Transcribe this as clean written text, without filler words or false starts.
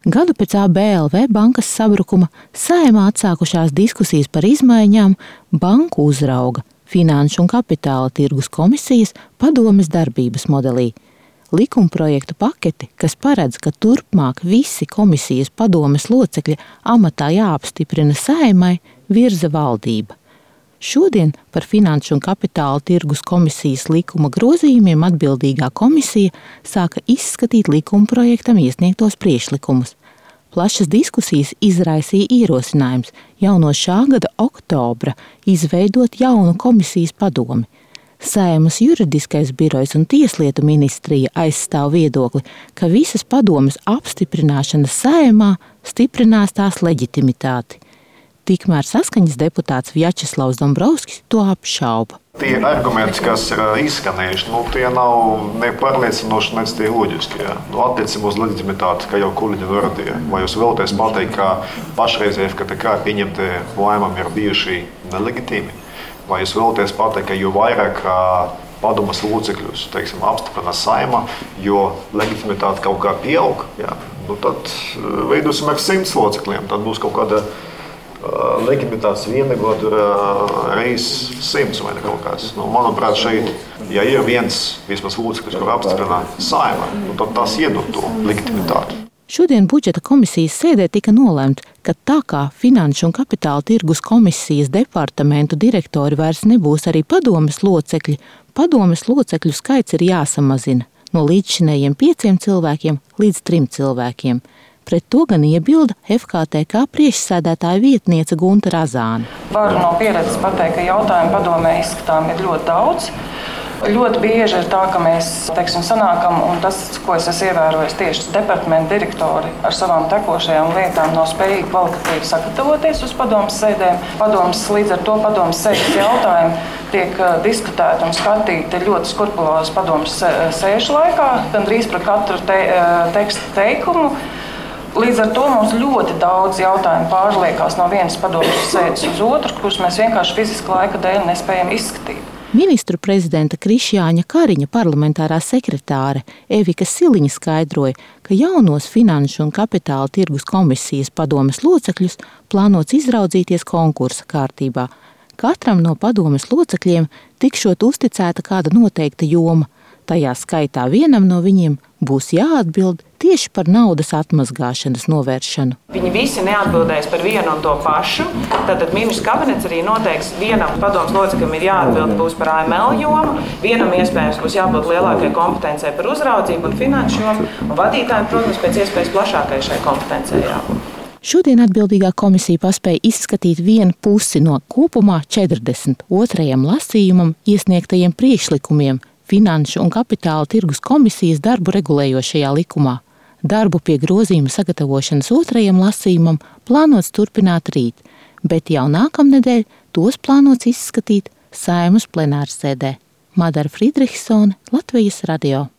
Gadu pēc ABLV bankas sabrukuma Saeimā atsākušās diskusijas par izmaiņām banku uzrauga, Finanšu un kapitāla tirgus komisijas padomes darbības modelī. Likumprojektu paketi, kas paredz, ka turpmāk visi komisijas padomes locekļi amatā jāapstiprina Saeimai, virza valdība. Šodien par Finanšu un kapitāla tirgus komisijas likuma grozījumiem atbildīgā komisija sāka izskatīt likumprojektam iesniegtos priekšlikumus. Plašas diskusijas izraisīja ierosinājums jau no šā gada oktobra izveidot jaunu komisijas padomi. Saeimas juridiskais birojs un Tieslietu ministrija aizstāv viedokli, ka visas padomes apstiprināšana Saeimā stiprinās tās leģitimitāti. Tikmēr Saskaņas deputāts Vjačeslavs Dombrovskis to apšauba. Tie argumenti, kas ir izskanējuši, tie nav ne pārliecinoši, ne tie loģiski. Attiecībā uz leģitimitāti, kā jau kolēģi norādīja, vai jūs vēlaties pateikt, ka pašreizēji FKTK pieņemtie lēmumi ir bijuši nelegitīmi? Vai jūs vēlaties pateikt, ka jo vairāk padomes locekļus apstiprina Saeima, jo leģitimitāte kaut kā pieaug, tad veidosim ar 100 locekļiem, tad būs kaut kāda leģitimitātes vienīgot reizes 100 vai ne kaut kāds. Manuprāt, šeit, ja ir viens vismaz loceklis, kur apstiprina Saeima, tad tas iedod to leģitimitāti. Šodien budžeta komisijas sēdē tika nolemts, ka tā kā Finanšu un kapitāla tirgus komisijas departamentu direktori vairs nebūs arī padomes locekļi, padomes locekļu skaits ir jāsamazina no līdzšinējiem 5 cilvēkiem līdz 3 cilvēkiem. Pret to gan iebilda FKTK priekšsēdētāja vietniece Gunta Razāne. Varu no pieredzes pateikt, ka jautājumu padomē izskatām ir ļoti daudz. Ļoti bieži ir tā, ka mēs sanākam, un tas, ko es esmu ievērojis, tieši departamentu direktori ar savām tekošajām lietām nav spējīgi kvalitatīvi sagatavoties uz padomes sēdēm. Līdz ar to padomes sēdes jautājumi tiek diskutēti un skatīti ļoti skrupulozi padomes sēžu laikā, gandrīz par katru tekstu teikumu. Līdz ar to mums ļoti daudz jautājumu pārliekās no vienas padomes sēdes uz otru, kurus mēs vienkārši fiziski laika dēļ nespējam izskatīt. Ministru prezidenta Krišjāņa Kariņa parlamentārā sekretāre Evika Siliņa skaidroja, ka jaunos Finanšu un kapitāla tirgus komisijas padomes locekļus plānots izraudzīties konkursa kārtībā. Katram no padomes locekļiem tikšot uzticēta kāda noteikta joma. Tajā skaitā vienam no viņiem būs jāatbild tieši par naudas atmazgāšanas novēršanu. Viņi visi neatbildēs par vienu un to pašu. Tātad ministrs kabinets arī noteiks, vienam padomes loceklim ir jāatbild būs par AML jomu, vienam iespējams būs jābūt lielākai kompetencei par uzraudzību un finanšu jomu, un vadītājiem, protams, pēc iespējas plašākai šai kompetencei jābūt. Šodien atbildīgā komisija paspēja izskatīt vienu pusi no kopumā 42. lasījumam iesniegtajiem priekšlikumiem Finanšu un kapitāla tirgus komisijas darbu regulējošajā likumā. Darbu pie grozījuma sagatavošanas 2. lasījumam plānots turpināt rīt, bet jau nākamnedēļ tos plānots izskatīt Saeimas plenārsēdē. Madara Friedrichsone, Latvijas radio.